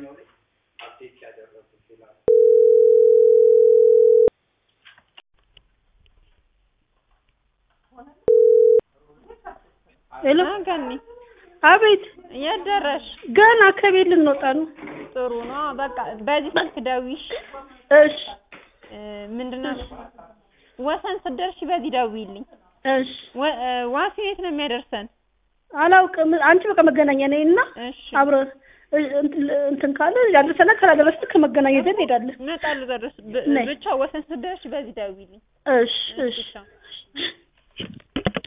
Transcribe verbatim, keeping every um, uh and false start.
ሄሎ አንከኒ አቤት ያደረሽ ገና ከቤት ልንወጣ ነው ጥሩ ነው በቃ በዚህ ስልክ ደውይሽ እሺ ምንድነው ወሰን ስደርሽ በዚህ ደውይልኝ እሺ ዋሲ የት ነው የሚያደርሰን አላውቅም አንቺ በቃ መገናኛ ነኝና እሺ አብረ እንትን ካለ ያደርሰና ካላደረስክ ከመገናኛ ዘንድ ሄዳለህ መጣሉ ደረስ ብቻ ወሰን ስደርሽ በዚህ ደውይልኝ እሺ እሺ